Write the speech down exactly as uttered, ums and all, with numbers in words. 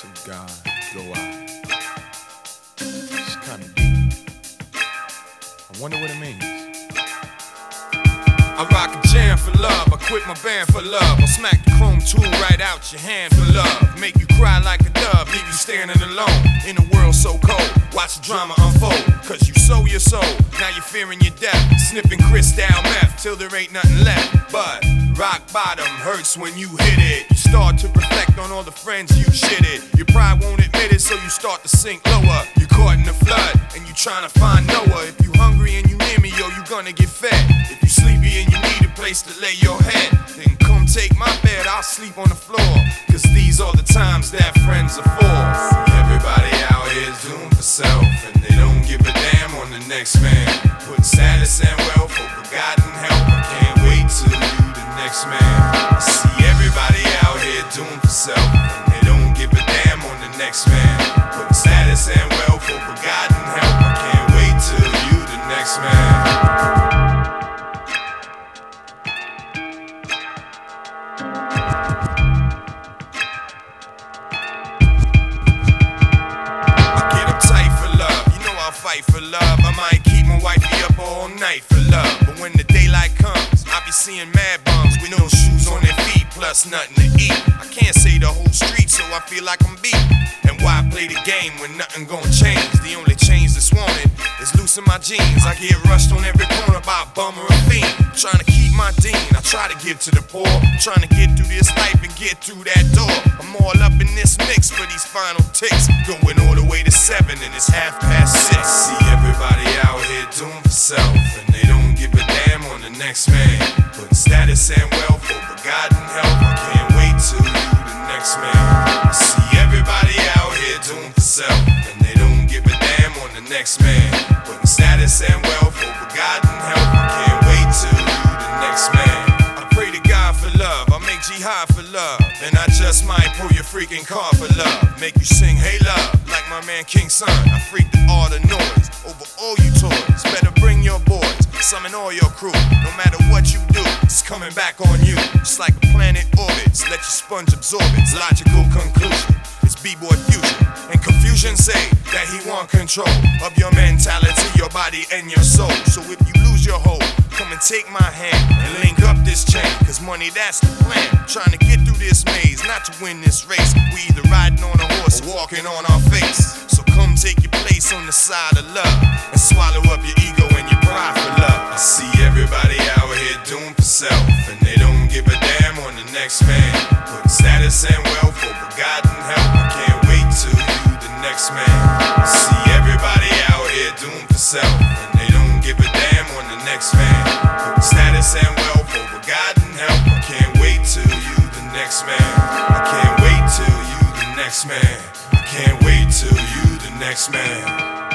grace of God go out. It's kind of deep. I wonder what it means. I rock a jam for love, I quit my band for love. I'll smack the chrome tool right out your hand for love. Make you cry like a dove, leave you standing alone in a world so cold. Watch the drama unfold, cause you sold your soul. Now you're fearing your death, sniffing crystal meth till there ain't nothing left. But rock bottom hurts when you hit it. You start to reflect on all the friends you shitted. Your pride won't admit it, so you start to sink lower. You're caught in the flood, and you trying to find Noah. If you hungry and you near me, yo, you gonna get fed. If you sleepy and you need a place to lay your head, then come take my bed, I'll sleep on the floor. Cause these are the times that friends are for. Everybody out here is doomed for self, and they don't give a damn on the next man. Putting status and wealth over forgotten help. I can't wait till you the next man. I see everybody out here doomed for self, and they don't give a damn on the next man. Putting status and wealth over forgotten help. I can't wait till you the next man. Fight for love, I might keep my wifey up all night for love. But when the daylight comes, I be seeing mad bums with no shoes on their feet, plus nothing to eat. I can't say the whole street, so I feel like I'm beat. And why play the game when nothing gon' change? The only change that's wanted is loosen my jeans. I get rushed on every corner by a bum or a fiend. Trying to keep my dean, I try to give to the poor. Trying to get through this life and get through that door. I'm all up in this mix for these final ticks, going all the way to seven and it's half past six. See everybody out here doomed for self, and they don't give a damn on the next man. Putting status and wealth over forgotten help. I can't wait till you the next man. I see everybody out here doomed for self, and they don't give a damn on the next man. Putting status and wealth over forgotten help. I can't wait till you the next man. I pray to God for love, I make jihad for love, and I just might pull your freaking car for love. Make you sing hey love like my man King Son. I freak the art of noise over all you toys. Better bring your boys, summon all your crew. No matter what you do, it's coming back on you. Just like a planet orbits, let your sponge absorb its logical conclusion. It's B-boy fusion, and confusion say that he want control of your mentality, your body, and your soul. So if you lose your hold, come and take my hand and link up this chain, cause money, that's the plan. Trying to get through this maze, not to win this race. We either riding on a horse or walking on our face. So come take your place on the side of love, and swallow up your ego and your pride for love. I see everybody out here doomed for self, and they don't give a damn on the next man. Putting status and wealth over forgotten help. I can't wait till you the next man. I see everybody out here doomed for self, and they don't give a damn on the next man. Putting status and wealth over forgotten help. I can't wait till you the next man. I can't wait till you the next man. I can't wait till you the next man.